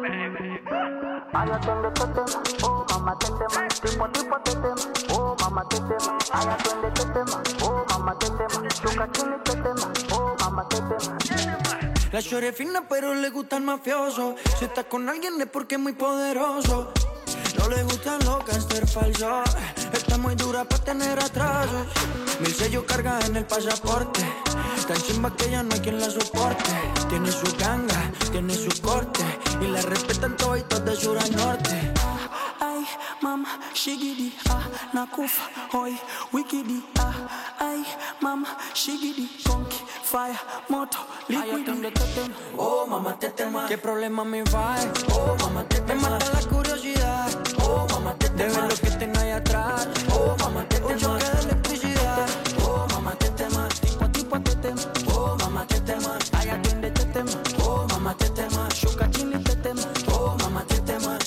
Ay, atiende este tema, oh mamá este tema, tipo este tema, oh mamá este tema. Ay, atiende este tema, oh mamá este tema, chuca chini este tema, oh mamá este tema. La shorty es fina pero le gusta el mafioso. Si está con alguien es porque es muy poderoso. No le gustan los gangsters falsos. Está muy dura para tener atrasos. 1000 sellos carga en el pasaporte. Tan chimba que ya no hay quien la soporte. Tiene su ganga, tiene su corte. Y la respetan toditos de sur a norte. Ay, mama, shigidi, nakufa, hoy, wikidi, ay, mama, shigidi, conky, fire, moto, liquidi. Oh, mamá, te tema. ¿Qué problema me va? Oh, mamá, te tema. Me mata la curiosidad. Oh, mamá, te tema. De ver lo que tengo ahí atrás. Oh, mamá, te tema. Un choque de electricidad. Oh, mamá, te tema. Tipo te tema. Oh, mamá, te tema. Ay, atiende te tema. Oh, mamá, te tema. Shuka chini te tema. Oh, mamá, te tema.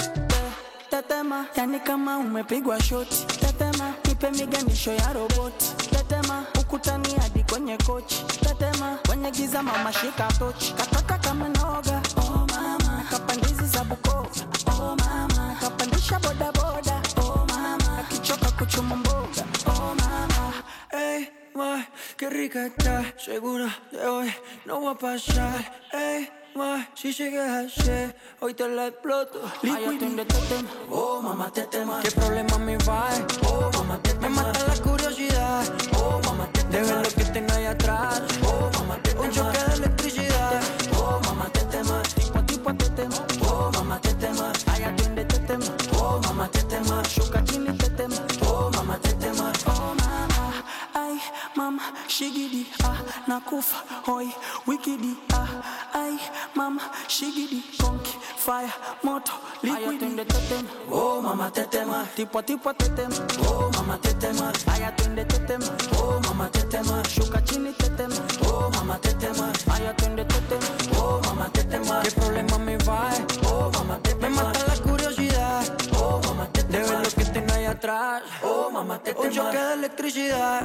Tetema, yani kama umepigwa shoti. Tetema, nipe miganisho ya roboti. Tetema, ukutani hadi kwenye kochi. Tetema, kwenye giza mama shika tochi. Kataka kama noga, oh mama. Kapandizi za Bukoba, oh mama. Kapandisha boda boda, oh mama. Akichoka kuchuma mboga, oh mama. Ey, ma, qué rica está. Segura de hoy no va a pasar. Ey, ma, si sigues así, hoy te la exploto. Ay, atiende te tema. Oh, mamá, te tema. ¿Qué problema me va? Oh, mamá, te tema. Me mata la curiosidad. Oh, mamá, te tema. De ver lo que tengo ahí atrás. Oh, mamá, te tema. Un choque de electricidad. Oh, mamá, te tema. Tipo te tema. Oh, mamá, te tema. Ay, atiende te tema. Oh, mamá, te tema. Shuka chini te tema. Oh, mamá, te tema. Oh mama, ay mama, shigidi, nakufa, hoy, wikidi, ay mama, shigidi, conky, fire, moto, liquidi. Oh, mamá, te tema. Tipo te tema. Oh, mamá, te tema. Ay, atiende te tema. Oh, mamá, te tema. Shuka chini te tema. Oh, mamá, te tema. Ay, atiende te tema. Oh, mamá, te tema. ¿Qué problema me va? Oh, mamá, te tema. Me mata la curiosidad. Oh, mamá, te tema. De ver lo que tengo ahí atrás. Oh, mamá, te tema. Un choque de electricidad.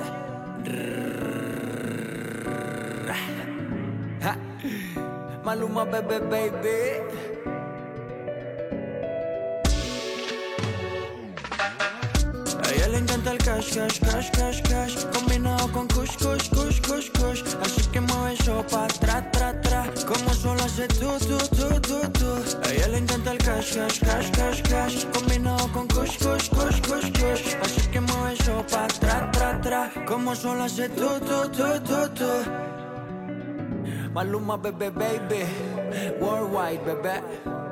Ja. Maluma, bebé, baby. A ella le encanta el cash, cash, cash, cash, cash. Combinado con kush, kush, kush, kush, kush. Así que mueve eso pa' tra, tra, tra. Como solo hace tú. A ella le encanta el cash, cash, cash, cash, cash. Combinado con kush, kush, kush, kush, kush. Así que mueve eso pa' tra, tra, tra. Como solo hace tú. Maluma, bebé, baby. Worldwide, bebé.